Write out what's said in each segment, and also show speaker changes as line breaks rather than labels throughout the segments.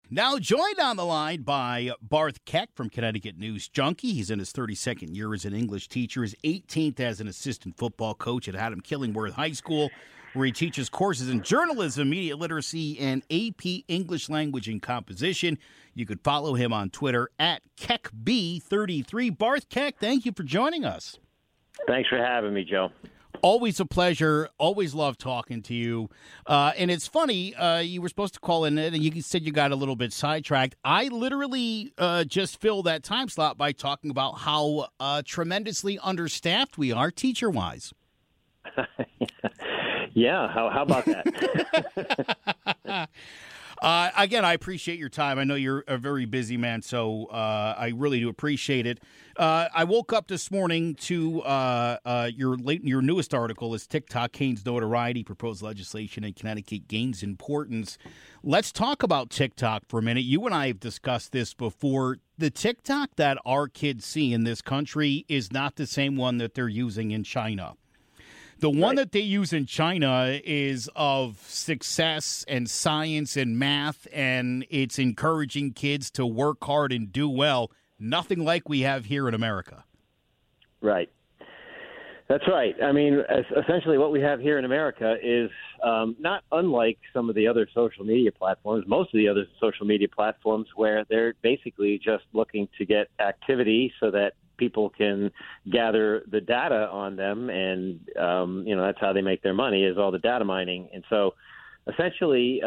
Now joined on the line by Barth Keck from Connecticut News Junkie. He's in his 32nd year as an English teacher, his 18th as an assistant football coach at Adam Killingworth High School, where he teaches courses in journalism, media literacy, and AP English language and composition. You could follow him on Twitter at KeckB33. Barth Keck, thank you for joining us.
Thanks for having me, Joe.
Always a pleasure. Always love talking to you. And it's funny, you were supposed to call in and you said you got a little bit sidetracked. I literally just filled that time slot by talking about how tremendously understaffed we are teacher-wise.
Yeah, how about that?
Again, I appreciate your time. I know you're a very busy man, so I really do appreciate it. I woke up this morning to your newest article is TikTok Gains Notoriety, Proposed Legislation in Connecticut Gains Importance. Let's talk about TikTok for a minute. You and I have discussed this before. The TikTok that our kids see in this country is not the same one that they're using in China. The one that they use in China is of success and science and math, and it's encouraging kids to work hard and do well. Nothing like we have here in America.
Right. That's right. I mean, essentially what we have here in America is not unlike some of the other social media platforms, most of the other social media platforms, where they're basically just looking to get activity so that people can gather the data on them, and that's how they make their money, is all the data mining. And so essentially,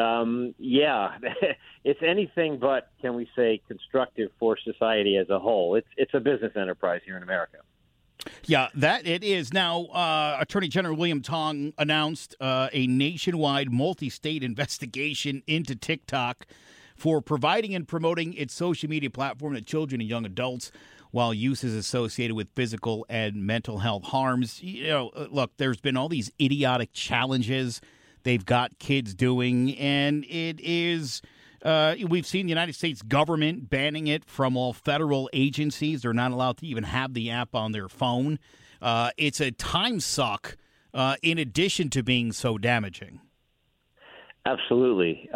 it's anything but, can we say, constructive for society as a whole. It's a business enterprise here in America.
Yeah, that it is. Now, Attorney General William Tong announced a nationwide multi-state investigation into TikTok for providing and promoting its social media platform to children and young adults, while use is associated with physical and mental health harms. Look, there's been all these idiotic challenges they've got kids doing, and it is we've seen the United States government banning it from all federal agencies. They're not allowed to even have the app on their phone. It's a time suck in addition to being so damaging.
Absolutely.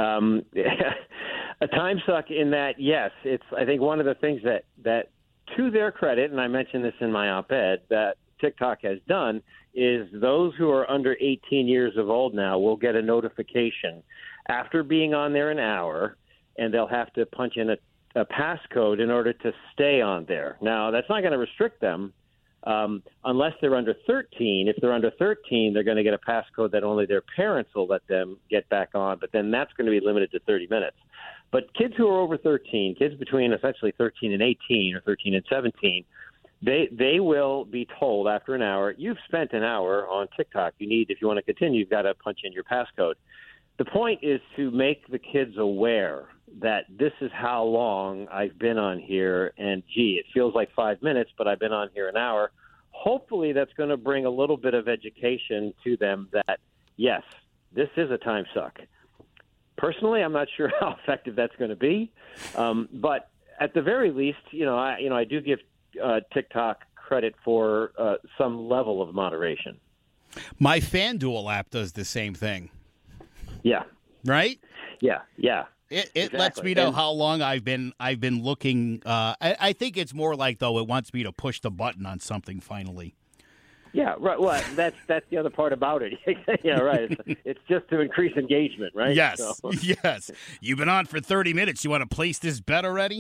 A time suck in that, yes, it's, I think, one of the things that to their credit, and I mentioned this in my op-ed, that TikTok has done is those who are under 18 years of old now will get a notification after being on there an hour, and they'll have to punch in a passcode in order to stay on there. Now, that's not going to restrict them unless they're under 13. If they're under 13, they're going to get a passcode that only their parents will let them get back on, but then that's going to be limited to 30 minutes. But kids who are over 13, kids between essentially 13 and 18 or 13 and 17, they will be told after an hour, you've spent an hour on TikTok. If you want to continue, you've got to punch in your passcode. The point is to make the kids aware that this is how long I've been on here, and it feels like 5 minutes, but I've been on here an hour. Hopefully that's going to bring a little bit of education to them that, yes, this is a time suck. Personally, I'm not sure how effective that's going to be, but at the very least, I do give TikTok credit for some level of moderation.
My FanDuel app does the same thing.
Yeah.
Right?
Yeah.
It
Exactly.
lets me know how long I've been looking. I think it's more like, though, it wants me to push the button on something finally.
Yeah, right. Well, that's the other part about it. Yeah, right. It's just to increase engagement, right?
Yes, yes. You've been on for 30 minutes. You want to place this bet already?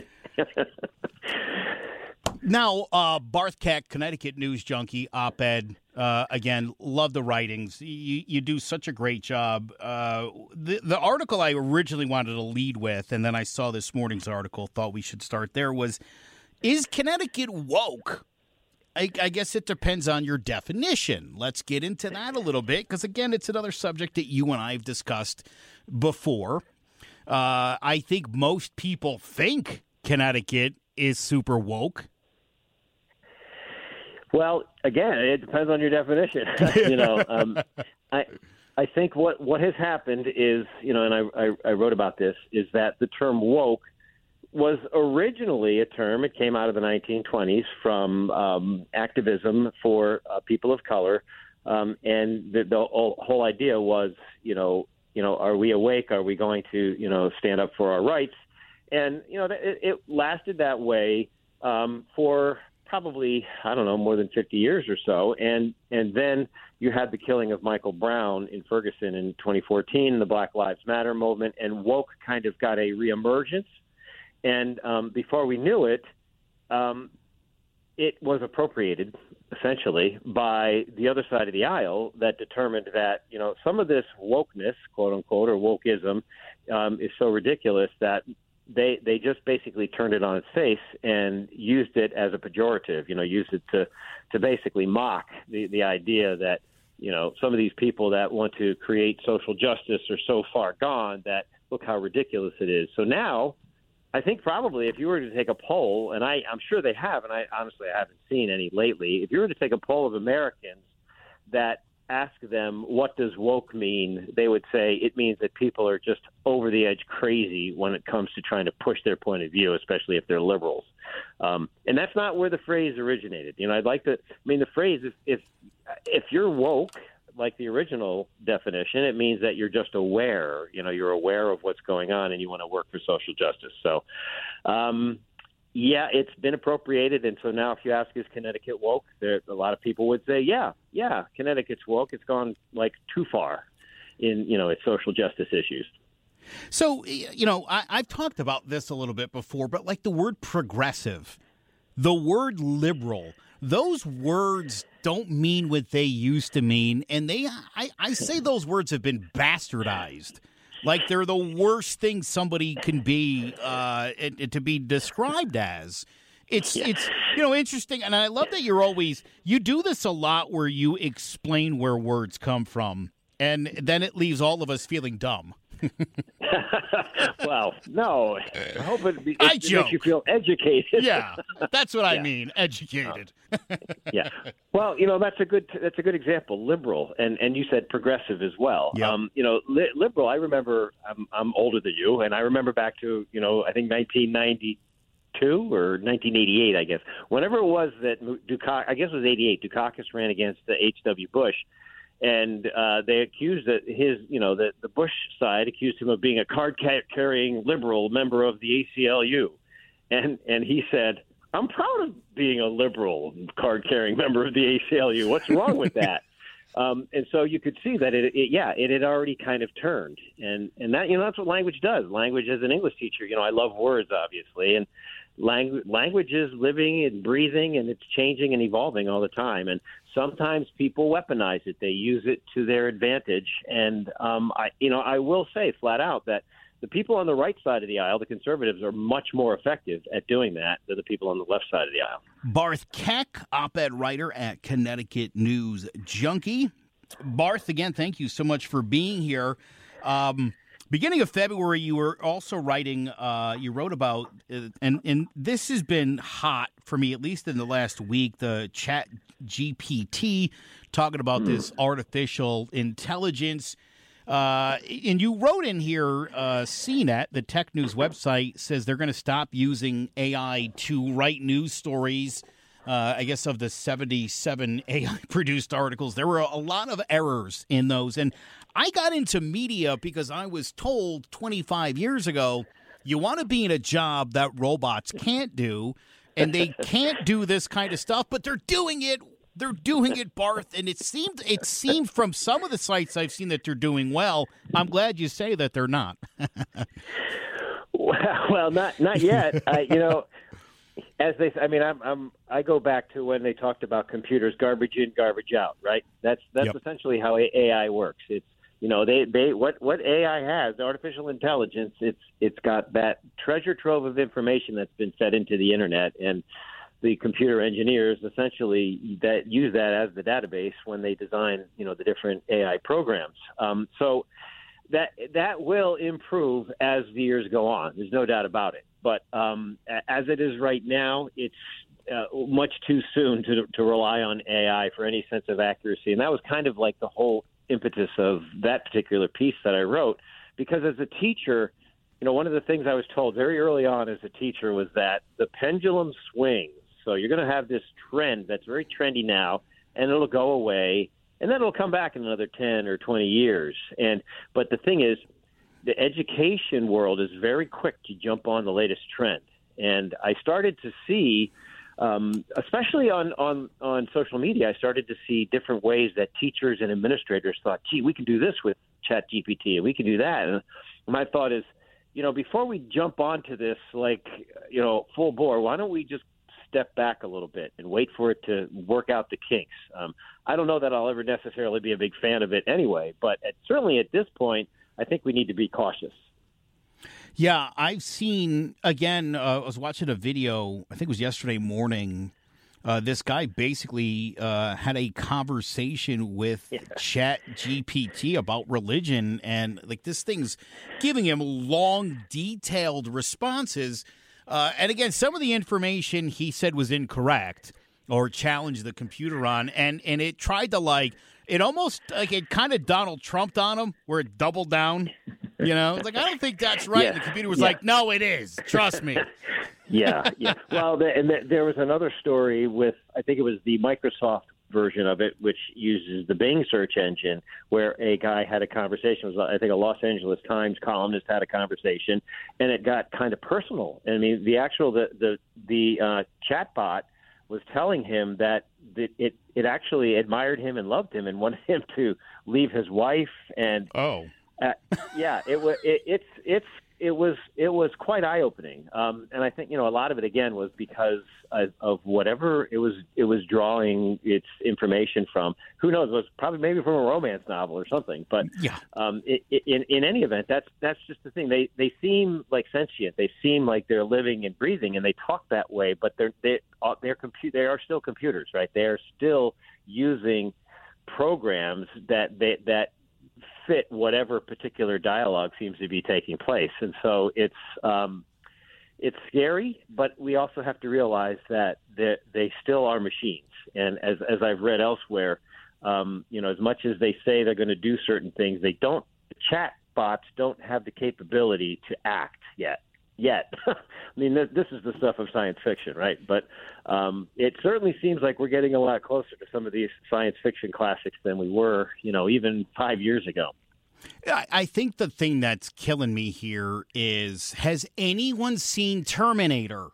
Now, Barth Keck, Connecticut News Junkie, op-ed. Again, love the writings. You do such a great job. The article I originally wanted to lead with, and then I saw this morning's article, thought we should start there, was, is Connecticut woke? I guess it depends on your definition. Let's get into that a little bit, because, again, it's another subject that you and I have discussed before. I think most people think Connecticut is super woke.
Well, again, it depends on your definition. I think what has happened is, and I wrote about this, is that the term woke was originally a term. It came out of the 1920s from activism for people of color, and the whole idea was, are we awake? Are we going to, stand up for our rights? And, it lasted that way for probably, I don't know, more than 50 years or so. And then you had the killing of Michael Brown in Ferguson in 2014, the Black Lives Matter movement, and woke kind of got a reemergence. And before we knew it, it was appropriated essentially by the other side of the aisle that determined that, some of this wokeness, quote unquote, or wokeism is so ridiculous that they just basically turned it on its face and used it as a pejorative, used it to basically mock the idea that, some of these people that want to create social justice are so far gone that look how ridiculous it is. So now, I think probably if you were to take a poll, and I'm sure they have, and I haven't seen any lately, if you were to take a poll of Americans that ask them what does woke mean, they would say it means that people are just over the edge crazy when it comes to trying to push their point of view, especially if they're liberals. And that's not where the phrase originated. The phrase is if you're woke, like the original definition, it means that you're just aware. You're aware of what's going on and you want to work for social justice. So, it's been appropriated. And so now if you ask, is Connecticut woke? A lot of people would say, yeah, Connecticut's woke. It's gone too far in, its social justice issues.
So, I've talked about this a little bit before, but the word progressive, the word liberal, those words don't mean what they used to mean. And I say those words have been bastardized. They're the worst thing somebody can be to be described as. It's interesting. And I love that you do this a lot where you explain where words come from. And then it leaves all of us feeling dumb.
Well, no. I hope it makes you feel educated.
Yeah, that's what I mean, educated.
Yeah. Well, that's a good example. Liberal, and you said progressive as well.
Yep.
Liberal. I remember. I'm older than you, and I remember back to I think 1992 or 1988, I guess. Whenever it was that Dukakis, I guess it was 88. Dukakis ran against H.W. Bush. And they accused the Bush side accused him of being a card-carrying liberal member of the ACLU. And he said, I'm proud of being a liberal card-carrying member of the ACLU. What's wrong with that? And so you could see that it had already kind of turned. And that, that's what language does. Language, as an English teacher, I love words, obviously. And language is living and breathing, and it's changing and evolving all the time. And sometimes people weaponize it; they use it to their advantage. And I will say flat out that the people on the right side of the aisle, the conservatives, are much more effective at doing that than the people on the left side of the aisle.
Barth Keck, op-ed writer at Connecticut News Junkie. Barth, again, thank you so much for being here. Beginning of February, you were also writing, you wrote about, and this has been hot for me, at least in the last week, the Chat GPT, talking about this artificial intelligence. And you wrote in here, CNET, the tech news website, says they're going to stop using AI to write news stories. I guess of the 77 AI-produced articles, there were a lot of errors in those. And I got into media because I was told 25 years ago, you want to be in a job that robots can't do, and they can't do this kind of stuff, but they're doing it. They're doing it, Barth, and it seemed from some of the sites I've seen that they're doing well. I'm glad you say that they're not.
Well, not yet. As they, I go back to when they talked about computers, garbage in, garbage out, right? That's
Yep.
essentially how AI works. It's what AI has, artificial intelligence. It's got that treasure trove of information that's been fed into the internet, and the computer engineers essentially that use that as the database when they design, the different AI programs. So that will improve as the years go on. There's no doubt about it. But as it is right now, it's much too soon to rely on AI for any sense of accuracy. And that was kind of like the whole impetus of that particular piece that I wrote, because as a teacher, one of the things I was told very early on as a teacher was that the pendulum swings. So you're going to have this trend that's very trendy now, and it'll go away, and then it'll come back in another 10 or 20 years. But the thing is, the education world is very quick to jump on the latest trend. And I started to see, especially on social media, I started to see different ways that teachers and administrators thought, gee, we can do this with ChatGPT and we can do that. And my thought is, before we jump onto this, full bore, why don't we just step back a little bit and wait for it to work out the kinks? I don't know that I'll ever necessarily be a big fan of it anyway, but certainly at this point, I think we need to be cautious.
Yeah, I've seen, again, I was watching a video, I think it was yesterday morning. This guy basically had a conversation with ChatGPT about religion, and this thing's giving him long, detailed responses. And again, some of the information he said was incorrect or challenged the computer on, and it tried to it almost it kind of Donald Trumped on him, where it doubled down. I don't think that's right. And the computer was like, no, it is. Trust me.
Yeah. Well, there was another story with, I think it was the Microsoft version of it, which uses the Bing search engine, where a guy had a conversation. It was, I think, a Los Angeles Times columnist had a conversation, and it got kind of personal. I mean, the chatbot was telling him that it actually admired him and loved him and wanted him to leave his wife. And it was quite eye opening. And I think a lot of it again was because of whatever it was drawing its information from. Who knows? It was probably maybe from a romance novel or something. But in any event, that's just the thing. They seem like sentient. They seem like they're living and breathing, and they talk that way. But they are still computers, right? They are still using programs that fit whatever particular dialogue seems to be taking place. And so it's scary, but we also have to realize that they still are machines. And as I've read elsewhere, as much as they say they're going to do certain things, chat bots don't have the capability to act yet. I mean, this is the stuff of science fiction, right? But it certainly seems like we're getting a lot closer to some of these science fiction classics than we were, even 5 years ago.
I think the thing that's killing me here is, has anyone seen Terminator?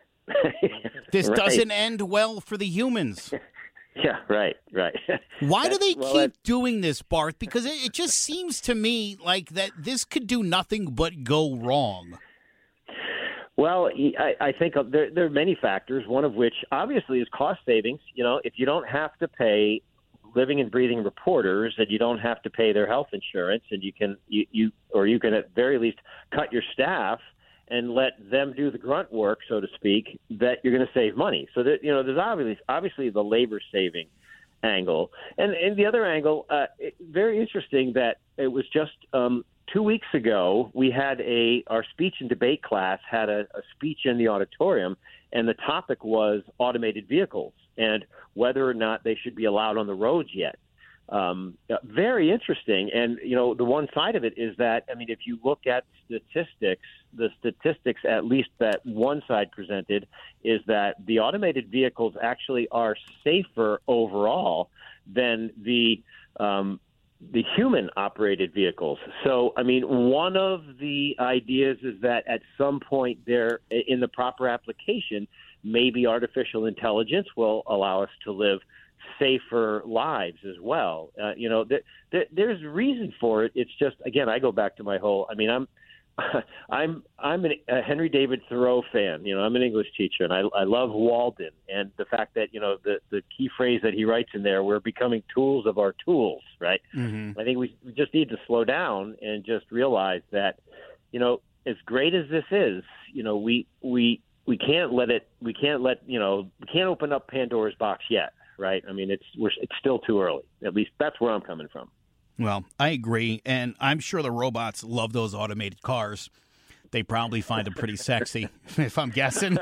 This doesn't end well for the humans.
Yeah, right.
Why do they keep doing this, Barth? Because it just seems to me like that this could do nothing but go wrong.
Well, I think there are many factors, one of which obviously is cost savings. If you don't have to pay living and breathing reporters, and you don't have to pay their health insurance, and you can at very least cut your staff and let them do the grunt work, so to speak, that you're going to save money. So that, there's obviously the labor saving angle, and the other angle, very interesting that it was just 2 weeks ago, we had our speech and debate class had a speech in the auditorium, and the topic was automated vehicles and whether or not they should be allowed on the roads yet. Very interesting. And, the one side of it is that, I mean, if you look at statistics, the statistics, at least that one side presented, is that the automated vehicles actually are safer overall than the human-operated vehicles. So, I mean, one of the ideas is that at some point there, in the proper application, maybe artificial intelligence will allow us to live safer lives as well. There's reason for it. It's just, again, I go back to my whole. I mean, I'm a Henry David Thoreau fan. I'm an English teacher, and I love Walden and the fact that the key phrase that he writes in there: we're becoming tools of our tools. Right. Mm-hmm. I think we just need to slow down and just realize that as great as this is, we can't let we can't open up Pandora's box yet. Right. I mean, it's still too early. At least that's where I'm coming from.
Well, I agree, and I'm sure the robots love those automated cars. They probably find them pretty sexy, if I'm guessing.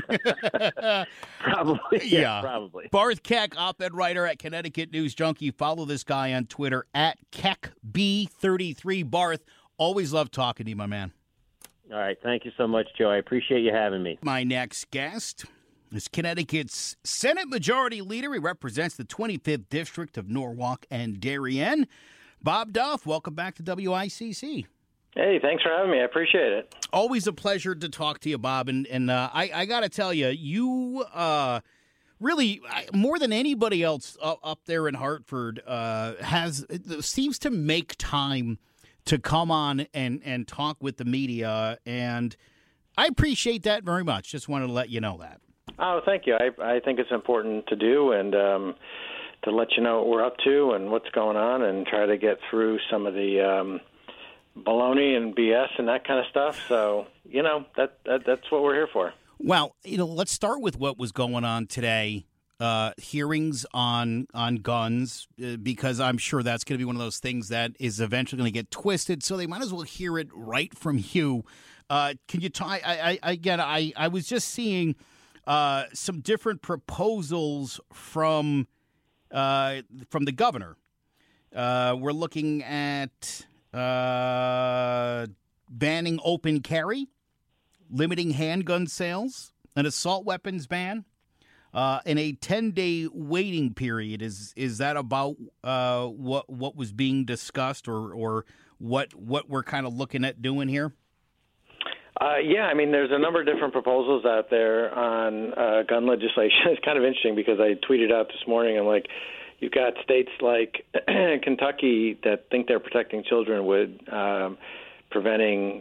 Probably, yeah, probably.
Barth Keck, op-ed writer at Connecticut News Junkie. Follow this guy on Twitter at KeckB33. Barth, always love talking to you, my man.
All right, thank you so much, Joe. I appreciate you having me.
My next guest, is Connecticut's Senate Majority Leader. He represents the 25th District of Norwalk and Darien. Bob Duff, welcome back to WICC.
Hey, thanks for having me. I appreciate it.
Always a pleasure to talk to you, Bob. And I got to tell you, you really, more than anybody else up there in Hartford, seems to make time to come on and talk with the media. And I appreciate that very much. Just wanted to let you know that.
Oh, thank you. I think it's important to do and to let you know what we're up to and what's going on and try to get through some of the baloney and BS and that kind of stuff. So, that's what we're here for.
Well, let's start with what was going on today. Hearings on guns, because I'm sure that's going to be one of those things that is eventually going to get twisted. So they might as well hear it right from you. Can you talk? I was just seeing some different proposals from the governor. We're looking at banning open carry, limiting handgun sales, an assault weapons ban, and a 10-day waiting period. Is that about what was being discussed, or what we're kind of looking at doing here?
Yeah, I mean, there's a number of different proposals out there on gun legislation. It's kind of interesting because I tweeted out this morning, I'm like, you've got states like Kentucky that think they're protecting children with preventing,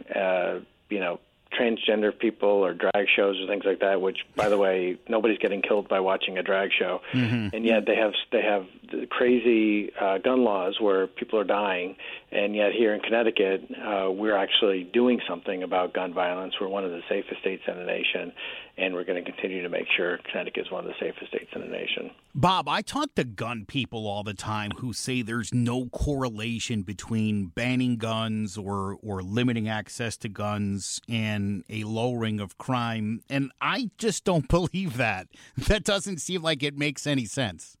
transgender people or drag shows or things like that, which, by the way, nobody's getting killed by watching a drag show. Mm-hmm. And yet they have the crazy gun laws where people are dying. And yet here in Connecticut, we're actually doing something about gun violence. We're one of the safest states in the nation, and we're going to continue to make sure Connecticut is one of the safest states in the nation.
Bob, I talk to gun people all the time who say there's no correlation between banning guns or limiting access to guns and a lowering of crime, and I just don't believe that. That doesn't seem like it makes any sense.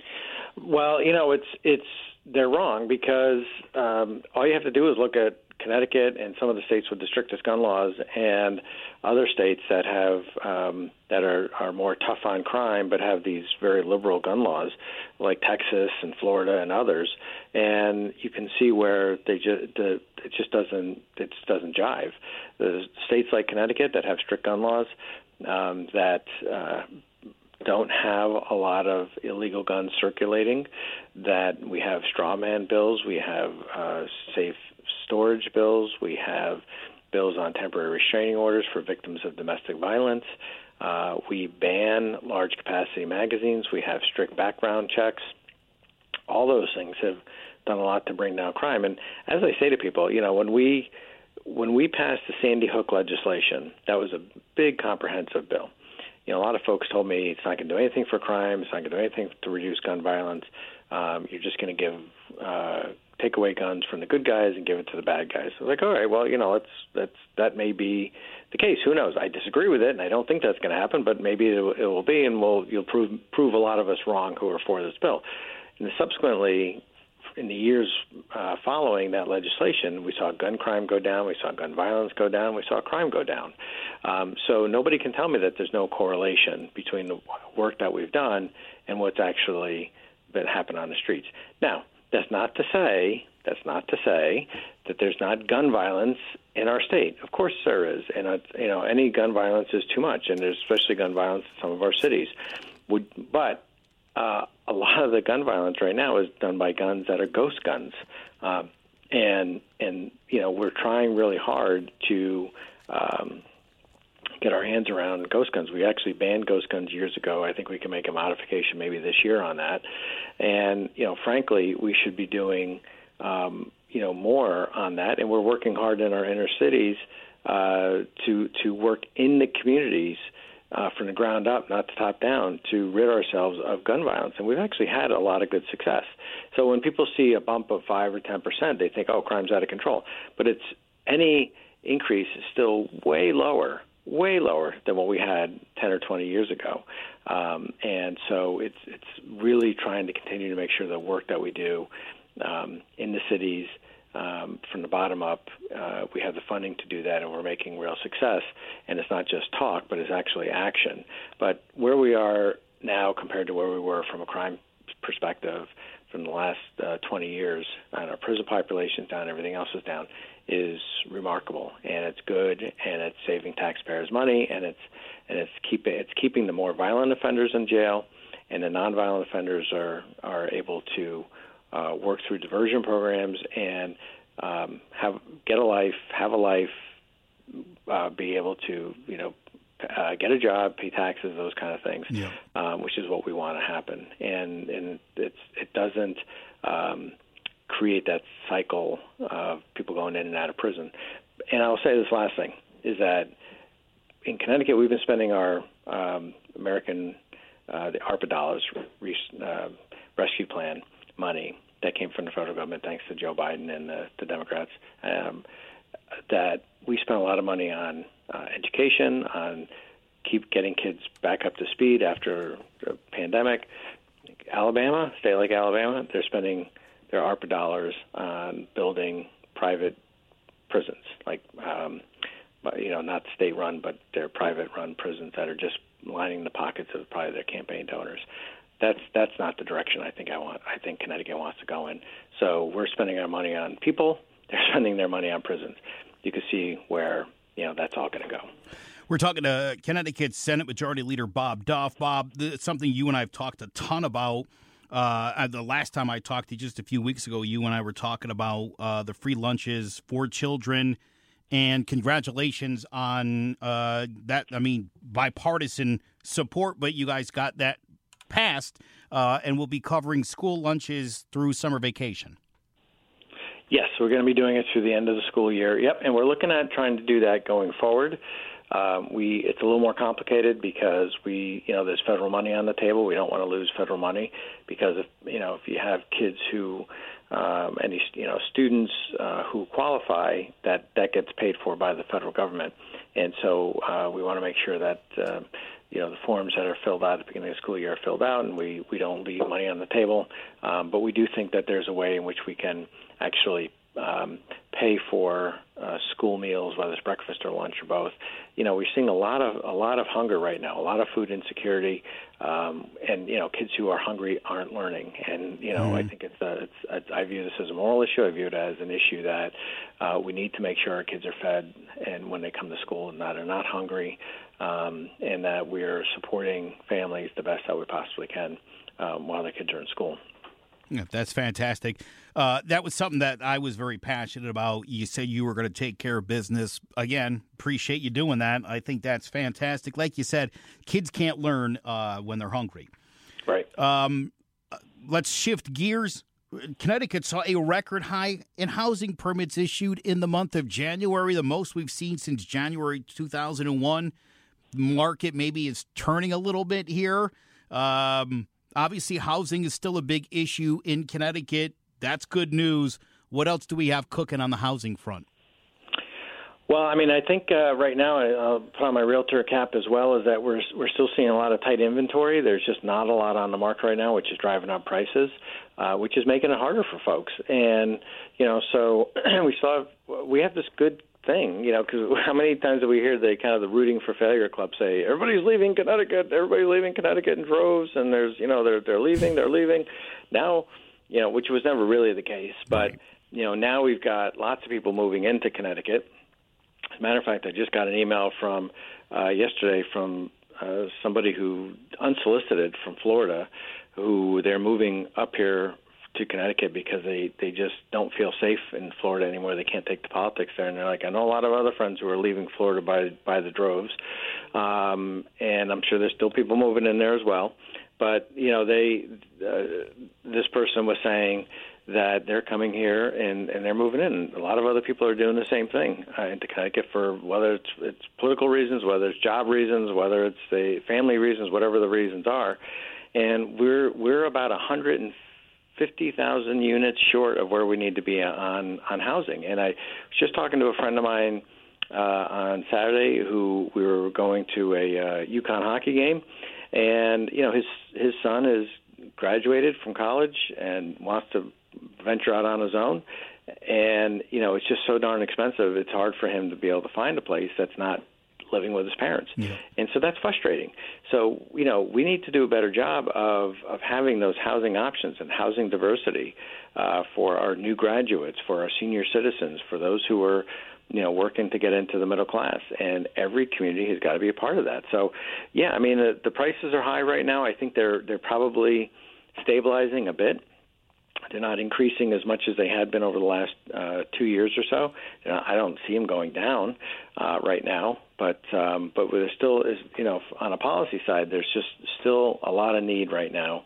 Well, they're wrong because all you have to do is look at Connecticut and some of the states with the strictest gun laws and other states that have that are more tough on crime but have these very liberal gun laws like Texas and Florida and others, and you can see where it just doesn't jive. The states like Connecticut that have strict gun laws that don't have a lot of illegal guns circulating, that we have straw man bills, we have safe storage bills, we have bills on temporary restraining orders for victims of domestic violence. We ban large capacity magazines. We have strict background checks. All those things have done a lot to bring down crime. And as I say to people, when we passed the Sandy Hook legislation, that was a big comprehensive bill. A lot of folks told me it's not going to do anything for crime. It's not going to do anything to reduce gun violence. You're just going to take away guns from the good guys and give it to the bad guys. So like, all right, well, that may be the case. Who knows? I disagree with it, and I don't think that's going to happen. But maybe it will be, and you'll prove a lot of us wrong who are for this bill. And subsequently, in the years following that legislation, we saw gun crime go down, we saw gun violence go down, we saw crime go down. So nobody can tell me that there's no correlation between the work that we've done and what's actually been happening on the streets. Now, that's not to say that there's not gun violence in our state. Of course there is, and any gun violence is too much, and there's especially gun violence in some of our cities. But a lot of the gun violence right now is done by guns that are ghost guns, and we're trying really hard to get our hands around ghost guns. We actually banned ghost guns years ago. I think we can make a modification maybe this year on that. And frankly, we should be doing more on that. And we're working hard in our inner cities to work in the communities from the ground up, not the top down, to rid ourselves of gun violence. And we've actually had a lot of good success. So when people see a bump of 5 or 10%, they think, oh, crime's out of control. But any increase is still way lower than what we had 10 or 20 years ago. And so it's really trying to continue to make sure the work that we do in the cities from the bottom up. We have the funding to do that, and we're making real success. And it's not just talk, but it's actually action. But where we are now compared to where we were from a crime perspective from the last 20 years, and our prison population's down, everything else is down, is remarkable, and it's good, and it's saving taxpayers money, and it's keeping the more violent offenders in jail, and the nonviolent offenders are able to work through diversion programs and get a life, have a life, be able to get a job, pay taxes, those kind of things, which is what we want to happen, and it doesn't create that cycle of people going in and out of prison. And I'll say this last thing, is that in Connecticut, we've been spending our American, the ARPA dollars, rescue plan money that came from the federal government, thanks to Joe Biden and the Democrats, that we spent a lot of money on education, on keep getting kids back up to speed after the pandemic. Alabama, a state like Alabama, they're spending their ARPA dollars on building private prisons, like not state-run, but they're private-run prisons that are just lining the pockets of probably their campaign donors. That's not the direction I think Connecticut wants to go in. So we're spending our money on people. They're spending their money on prisons. You can see where that's all going to go.
We're talking to Connecticut Senate Majority Leader Bob Duff. Bob, it's something you and I have talked a ton about. The last time I talked to you just a few weeks ago, you and I were talking about the free lunches for children, and congratulations on that. I mean, bipartisan support, but you guys got that passed, and we'll be covering school lunches through summer vacation.
Yes, we're going to be doing it through the end of the school year. Yep, and we're looking at trying to do that going forward. It's a little more complicated because there's federal money on the table. We don't want to lose federal money because if you have kids who students who qualify, that gets paid for by the federal government, and so we want to make sure that the forms that are filled out at the beginning of the school year are filled out, and we don't leave money on the table. But we do think that there's a way in which we can actually pay for school meals, whether it's breakfast or lunch or both. We're seeing a lot of hunger right now, a lot of food insecurity, and kids who are hungry aren't learning. And I think I view this as a moral issue. I view it as an issue that we need to make sure our kids are fed, and when they come to school, and that are not hungry, and that we're supporting families the best that we possibly can while their kids are in school.
Yeah, that's fantastic. That was something that I was very passionate about. You said you were going to take care of business. Again, appreciate you doing that. I think that's fantastic. Like you said, kids can't learn when they're hungry.
Right.
Let's shift gears. Connecticut saw a record high in housing permits issued in the month of January, the most we've seen since January 2001. Market maybe is turning a little bit here. Obviously, housing is still a big issue in Connecticut. That's good news. What else do we have cooking on the housing front?
Well, I think right now, I'll put on my realtor cap as well, is that we're still seeing a lot of tight inventory. There's just not a lot on the market right now, which is driving up prices, which is making it harder for folks. And, so we have this good thing, because how many times do we hear the rooting for failure club say, everybody's leaving Connecticut in droves, and there's, they're leaving. Now, which was never really the case, but, now we've got lots of people moving into Connecticut. As a matter of fact, I just got an email from yesterday from somebody who, unsolicited, from Florida, who they're moving up here to Connecticut because they just don't feel safe in Florida anymore. They can't take the politics there. And they're like, I know a lot of other friends who are leaving Florida by the droves. And I'm sure there's still people moving in there as well. But, this person was saying that they're coming here and they're moving in. A lot of other people are doing the same thing into Connecticut for whether it's political reasons, whether it's job reasons, whether it's the family reasons, whatever the reasons are. And we're about 150,000 units short of where we need to be on housing. And I was just talking to a friend of mine on Saturday who we were going to a UConn hockey game, and his son is graduated from college and wants to venture out on his own, And, it's just so darn expensive. It's hard for him to be able to find a place that's not living with his parents. Yeah. And so that's frustrating. So, we need to do a better job of having those housing options and housing diversity for our new graduates, for our senior citizens, for those who are, working to get into the middle class. And every community has got to be a part of that. So, the prices are high right now. I think they're probably stabilizing a bit. They're not increasing as much as they had been over the last 2 years or so. I don't see them going down right now, but there still is, on a policy side, there's just still a lot of need right now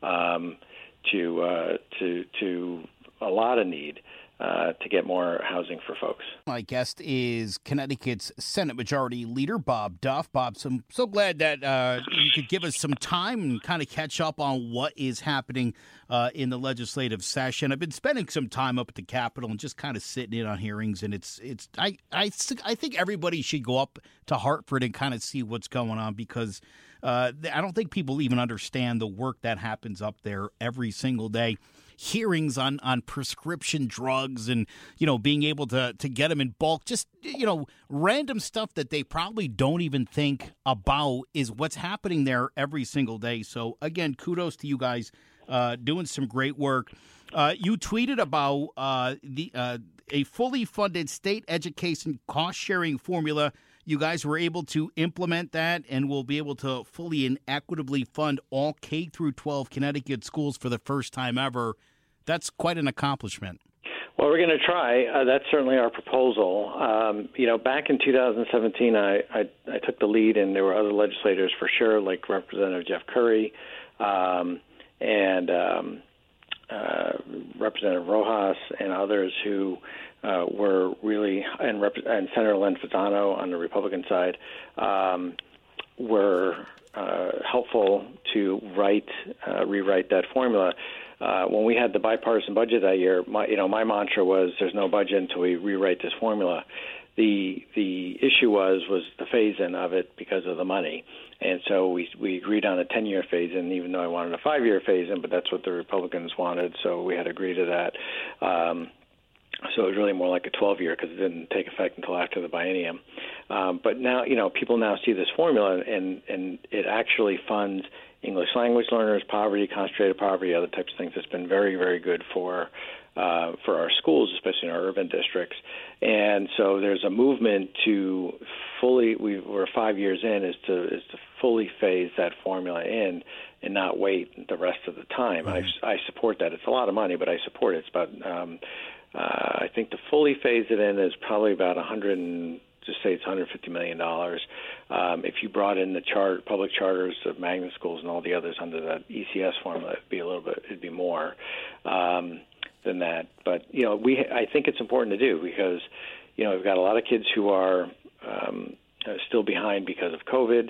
to get more housing for folks.
My guest is Connecticut's Senate Majority Leader Bob Duff. Bob, I'm so glad that you could give us some time and kind of catch up on what is happening in the legislative session. I've been spending some time up at the Capitol and just kind of sitting in on hearings, and I think everybody should go up to Hartford and kind of see what's going on, because I don't think people even understand the work that happens up there every single day. Hearings on prescription drugs and, being able to get them in bulk, just, random stuff that they probably don't even think about is what's happening there every single day. So, again, kudos to you guys doing some great work. You tweeted about a fully funded state education cost-sharing formula. You guys were able to implement that and will be able to fully and equitably fund all K through 12 Connecticut schools for the first time ever. That's quite an accomplishment.
Well, we're going to try. That's certainly our proposal. Back in 2017, I took the lead, and there were other legislators for sure, like Representative Jeff Curry and Representative Rojas and others who were really, and Senator Len Fasano on the Republican side, were helpful to rewrite that formula. When we had the bipartisan budget that year, my mantra was there's no budget until we rewrite this formula. The issue was the phase-in of it because of the money. And so we agreed on a 10-year phase-in, even though I wanted a 5-year phase-in, but that's what the Republicans wanted, so we had to agree to that. So it was really more like a 12-year because it didn't take effect until after the biennium. But now, people now see this formula, and it actually funds English language learners, poverty, concentrated poverty, other types of things. It's been very, very good for our schools, especially in our urban districts. And so there's a movement to we're 5 years in, is to fully phase that formula in and not wait the rest of the time. Mm-hmm. I support that. It's a lot of money, but I support it. It's about I think to fully phase it in is probably about $150 million. If you brought in the public charters of magnet schools and all the others under that ECS formula, it'd be more than that. But I think it's important to do because we've got a lot of kids who are still behind because of COVID.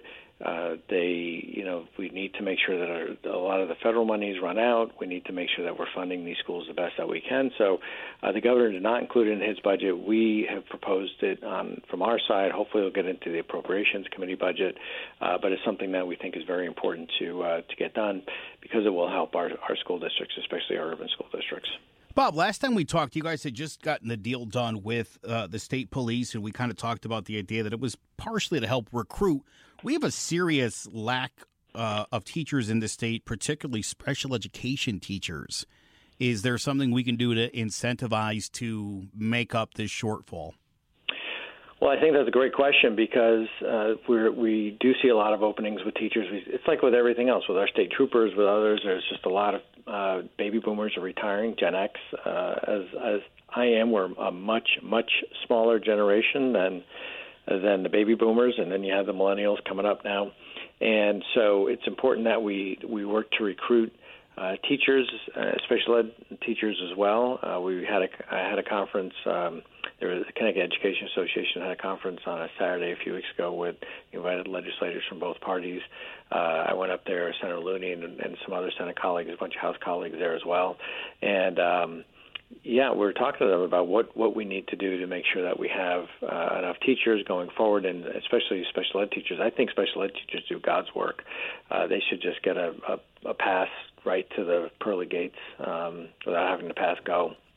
We need to make sure that a lot of the federal monies run out. We need to make sure that we're funding these schools the best that we can. So the governor did not include it in his budget. We have proposed it from our side. Hopefully it'll get into the Appropriations Committee budget, but it's something that we think is very important to get done because it will help our school districts, especially our urban school districts.
Bob, last time we talked, you guys had just gotten the deal done with the state police, and we kind of talked about the idea that it was partially to help recruit. We have a serious lack of teachers in the state, particularly special education teachers. Is there something we can do to incentivize to make up this shortfall?
Well, I think that's a great question because we do see a lot of openings with teachers. It's like with everything else, with our state troopers, with others. There's just a lot of baby boomers are retiring, Gen X. As I am, we're a much, much smaller generation than the baby boomers, and then you have the millennials coming up now. And so it's important that we work to recruit teachers, special ed teachers as well. I had a conference. The Connecticut Education Association had a conference on a Saturday a few weeks ago with invited legislators from both parties. I went up there, Senator Looney and some other Senate colleagues, a bunch of House colleagues there as well. And we're talking to them about what we need to do to make sure that we have enough teachers going forward, and especially special ed teachers. I think special ed teachers do God's work. They should just get a pass right to the pearly gates without having to pass go.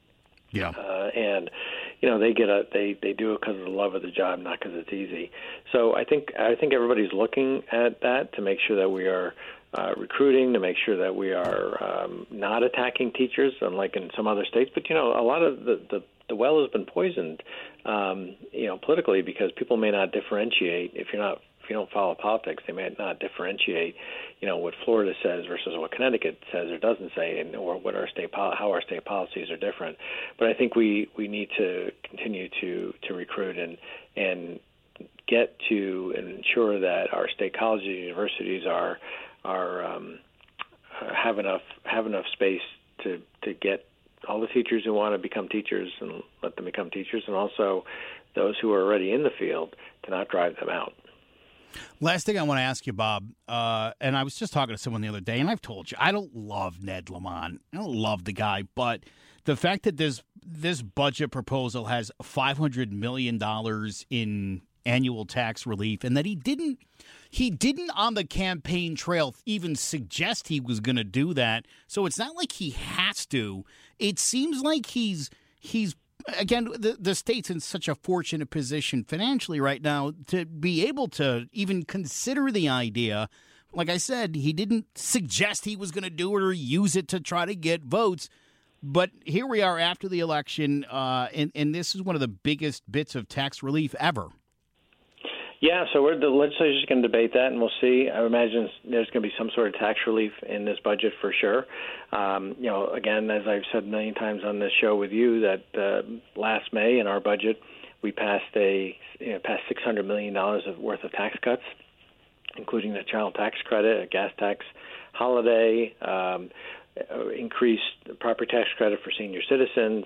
Yeah.
And they they do it because of the love of the job, not because it's easy. So I think everybody's looking at that to make sure that we are recruiting, to make sure that we are not attacking teachers, unlike in some other states. But a lot of the well has been poisoned, politically, because people may not differentiate. If you don't follow politics, they may not differentiate, what Florida says versus what Connecticut says or doesn't say, or what how our state policies are different. But I think we need to continue to recruit and get to ensure that our state colleges and universities have enough space to get all the teachers who want to become teachers and let them become teachers, and also those who are already in the field to not drive them out.
Last thing I want to ask you, Bob, and I was just talking to someone the other day, and I've told you, I don't love Ned Lamont. I don't love the guy, but the fact that this budget proposal has $500 million in annual tax relief, and that he didn't on the campaign trail even suggest he was going to do that. So it's not like he has to. It seems like he's again, the state's in such a fortunate position financially right now to be able to even consider the idea. Like I said, he didn't suggest he was going to do it or use it to try to get votes. But here we are after the election, and this is one of the biggest bits of tax relief ever.
Yeah, so the legislature's going to debate that, and we'll see. I imagine there's going to be some sort of tax relief in this budget for sure. Again, as I've said a million times on this show with you, that last May in our budget, we passed $600 million worth of tax cuts, including the child tax credit, a gas tax holiday, increased property tax credit for senior citizens,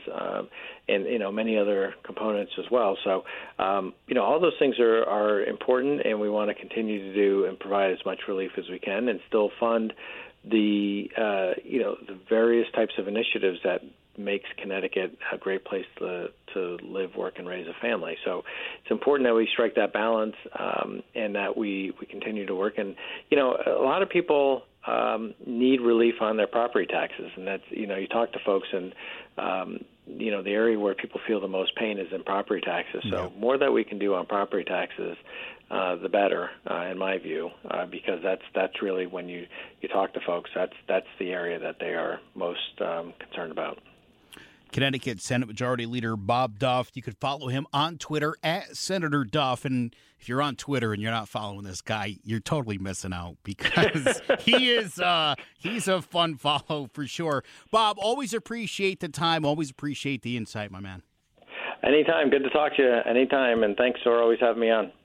and many other components as well. So, all those things are important, and we want to continue to do and provide as much relief as we can, and still fund the various types of initiatives that makes Connecticut a great place to live, work, and raise a family. So it's important that we strike that balance, and that we continue to work. And a lot of people need relief on their property taxes, and that's you talk to folks, and the area where people feel the most pain is in property taxes. So more that we can do on property taxes, the better, in my view, because that's really when you talk to folks, that's the area that they are most concerned about.
Connecticut Senate Majority Leader Bob Duff. You could follow him on Twitter at Senator Duff. And if you're on Twitter and you're not following this guy, you're totally missing out, because he's a fun follow for sure. Bob, always appreciate the time. Always appreciate the insight, my man.
Anytime. Good to talk to you anytime. And thanks for always having me on.